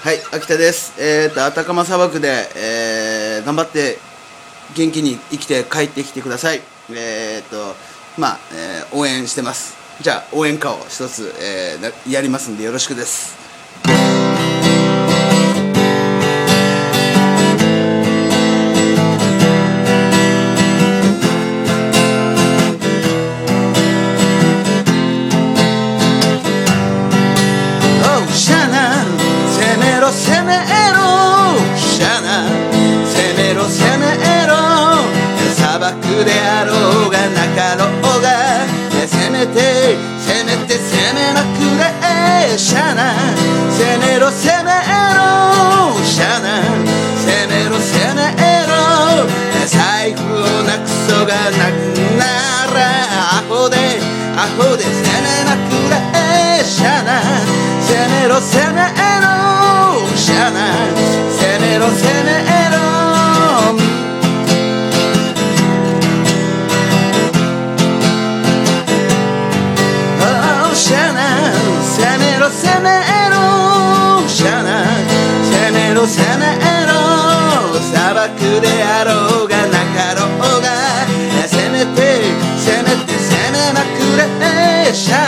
はい、秋田です。アタカマ砂漠で、頑張って元気に生きて帰ってきてください。応援してます。じゃあ応援歌を一つ、やりますんでよろしくです。 攻めろシャナ、攻めろ攻めろ、砂漠であろうがなかろうが、攻めて攻めて攻めまくれシャナ、攻めろ攻めろシャナ、攻めろ攻めろ、財布をなくそがなくならアホで攻めまくれシャナ、攻めろ攻めろシャナ、攻めろ攻めろ、シャナ、攻めろ攻めろシャナ、攻めろ攻めろ、砂漠であろうがなかろうが、攻めて攻めて攻めまくれシャナ。